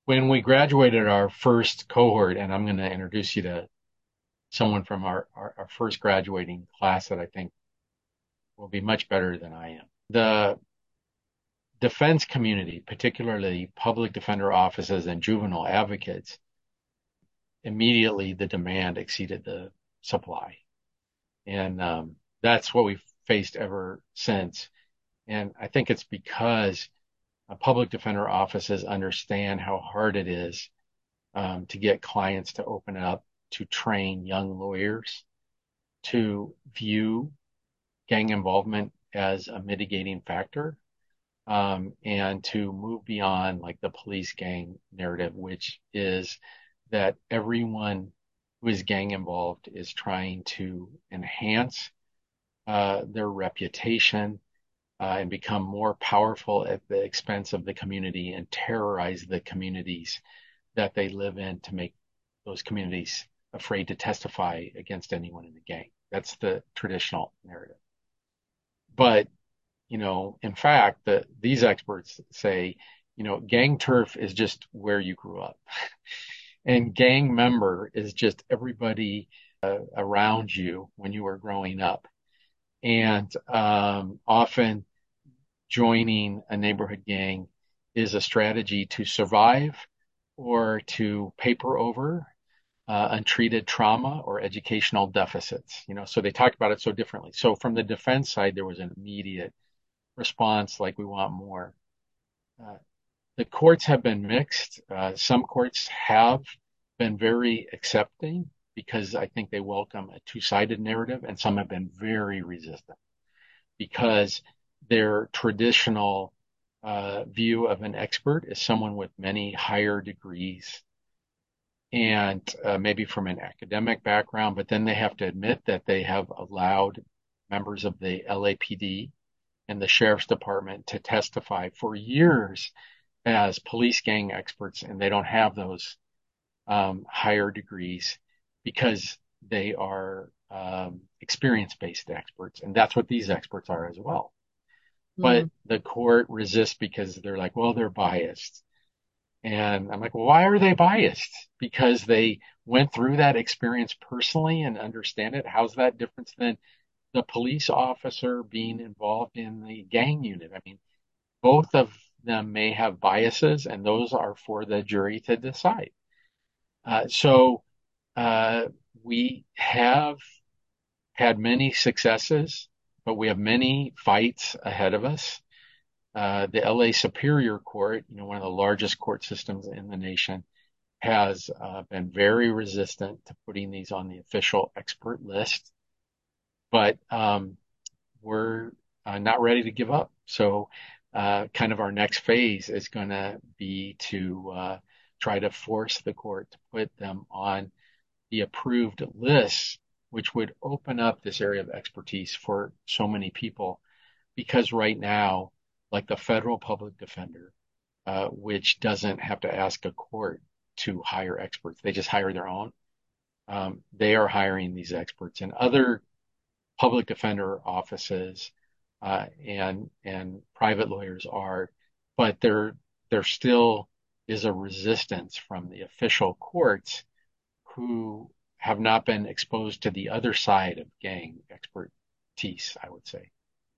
when we graduated our first cohort, and I'm going to introduce you to someone from our first graduating class that I think will be much better than I am. The defense community, particularly public defender offices and juvenile advocates, immediately the demand exceeded the supply. And that's what we've faced ever since. And I think it's because public defender offices understand how hard it is to get clients to open up, to train young lawyers, to view gang involvement as a mitigating factor, and to move beyond like the police gang narrative, which is that everyone who is gang involved is trying to enhance their reputation and become more powerful at the expense of the community and terrorize the communities that they live in to make those communities afraid to testify against anyone in the gang. That's the traditional narrative. But, in fact, these experts say, gang turf is just where you grew up. And gang member is just everybody around you when you were growing up. And often joining a neighborhood gang is a strategy to survive or to paper over untreated trauma or educational deficits. So they talked about it so differently. So from the defense side, there was an immediate response like we want more. Uh, the courts have been mixed. Some courts have been very accepting because I think they welcome a two-sided narrative, and some have been very resistant because their traditional view of an expert is someone with many higher degrees and maybe from an academic background, but then they have to admit that they have allowed members of the LAPD and the sheriff's department to testify for years as police gang experts, and they don't have those higher degrees because they are experience-based experts, and that's what these experts are as well. But Mm. the court resists because they're like, well, they're biased. And I'm like, well, why are they biased? Because they went through that experience personally and understand it. How's that different than the police officer being involved in the gang unit? I mean, both of them may have biases, and those are for the jury to decide. So uh, we have had many successes, but we have many fights ahead of us. The LA Superior Court, one of the largest court systems in the nation, has been very resistant to putting these on the official expert list, but we're not ready to give up. So, kind of our next phase is going to be to try to force the court to put them on the approved list, which would open up this area of expertise for so many people. Because right now, like the federal public defender, which doesn't have to ask a court to hire experts, they just hire their own. They are hiring these experts, and other public defender offices and private lawyers are, but there still is a resistance from the official courts who have not been exposed to the other side of gang expertise, I would say.